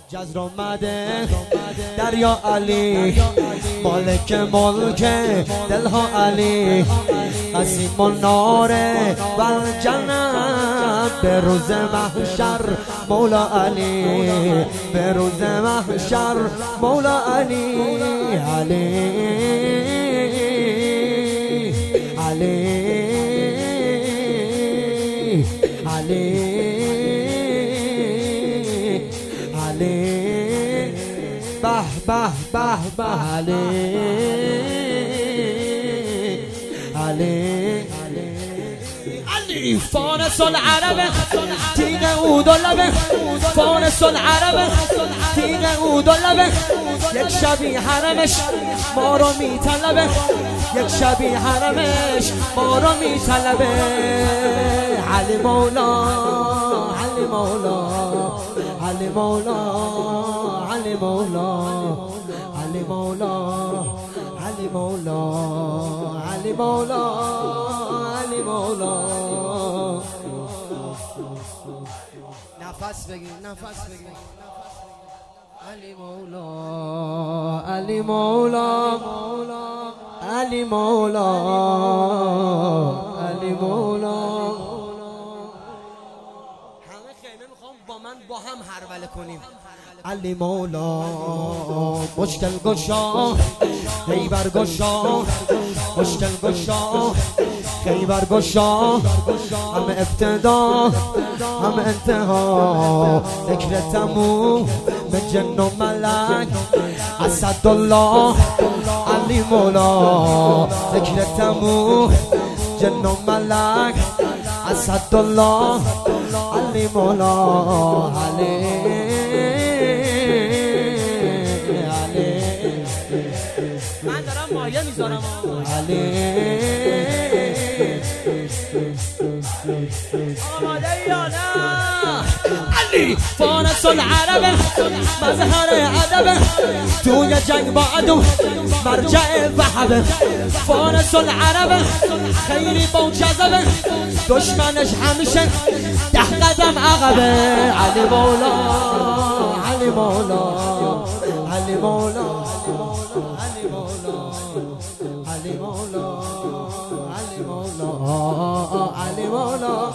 جزر آمده دریا علی، مالک ملک دلها علی، قسیم النار و الجنت به روز محشر مولا علی، به روز محشر مولا علی. علی علی علی علی به به به به علی علی علی فارس العرب تیغ عود و لبه، فارس العرب تیغ عود و لبه، یک شبی حرمش ما رو میطلبه، یک شبی حرمش ما رو میطلبه. علی مولا علی مولا علی مولا علی مولا علی مولا علی مولا علی مولا علی مولا. نفس بگیر نفس بگیر. علی مولا علی مولا علی مولا علی مولا. همه خیمه میخوام با من با هم هروله کنیم. علی مولا مشکل گشا خیبر گشا، مشکل گشا خیبر گشا، هم ابتدا هم انتها، ذکر تموم به جن و ملک اسدالله علی مولا، ذکر تموم جن و ملک اسدالله علی مولا. علی من دارم مایه میذارم. علی آماده یا نه؟ علی فارس العرب مظهر ادب، توی جنگ با عدو مرجع وهب، فارس العرب خیلی با جذبه، دشمنش همیشه 10 قدم عقبه. علی مولا علی مولا علی مولا علی مولا علی مولا علی مولا علی مولا.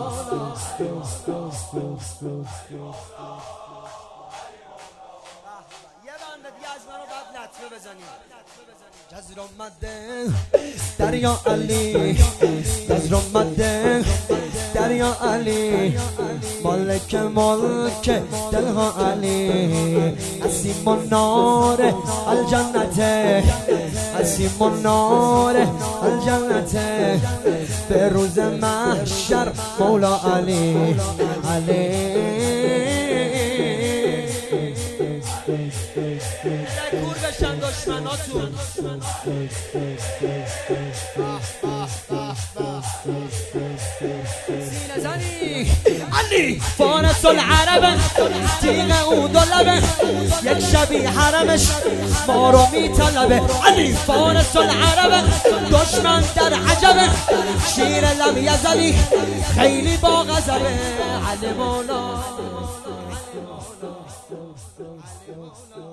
یه بنده دیگه از منو بعد لطفه بزنیم. جزر آمده دریا علی، جزر آمده دریا علی، مالک ملک دلها علی، قسیم النار الجنت، قسیم النار الجنت به روز محشر مولا علی. علی کور بشن دشمناتون. سینه زنی. علی فارس العرب تیغ عود و لبه، یک شبی حرمش ما رو میطلبه. علی فارس العرب دشمن در عجبه، شیر لم یزلی خیلی با غضبه. علی مولا